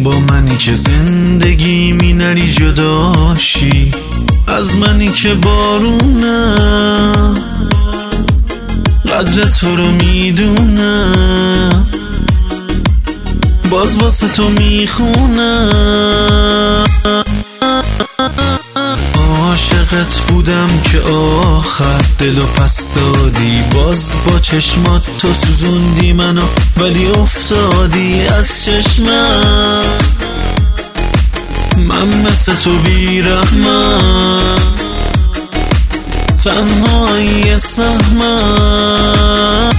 با منی که زندگی می نری جداشی از منی که بارونم قدر تو رو میدونم باز واسه تو میخونم عاشقت بودم که آخر دلو پس دادی باز با چشمات تو سوزوندی منو ولی افتادی از چشمم من مثل تو بیرحمم تنهایی سهمم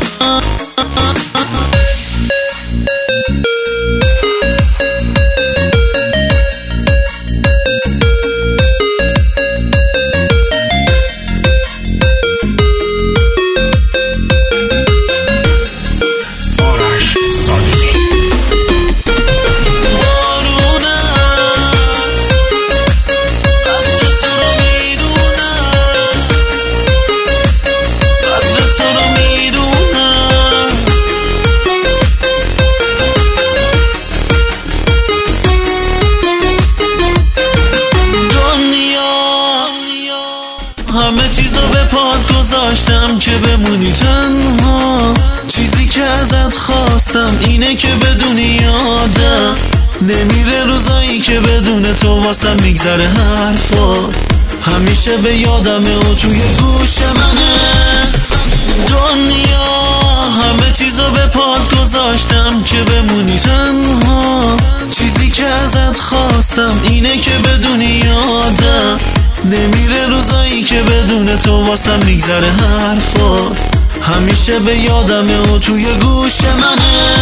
همه چیزو به پات گذاشتم که بمونی تنها چیزی که ازت خواستم اینه که بدونی یادم نمیره روزایی که بدون تو واسم میگذره حرفا همیشه به یادمه و توی گوش منه دنیا همه چیزو به پات گذاشتم که بمونی تنها چیزی که ازت خواستم اینه که بدونی یادم نمیره روزایی که بدون تو واسم میگذره حرفا همیشه به یادمه و توی گوش منه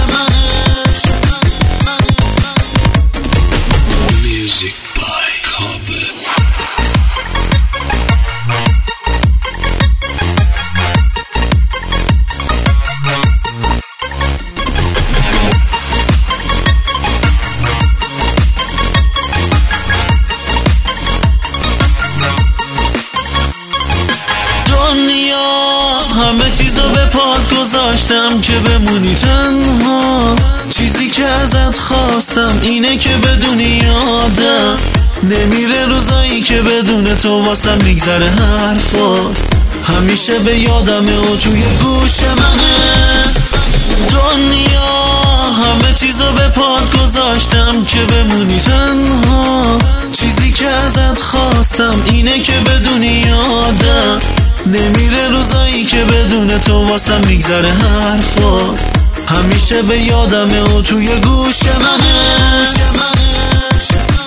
Music by Corbett. همه چیزو به پات گذاشتم که بمونی تنها چیزی که ازت خواستم اینه که بدونی یادم نمیره روزایی که بدون تو واسم میگذره حرفا همیشه به یادمه و توی گوش منه دنیا همه چیزو به پات گذاشتم که بمونی تنها چیزی که ازت خواستم اینه که بدونی یادم نمیره روزایی که بدون تو واسم میگذره حرفا همیشه به یادمه و توی گوش منه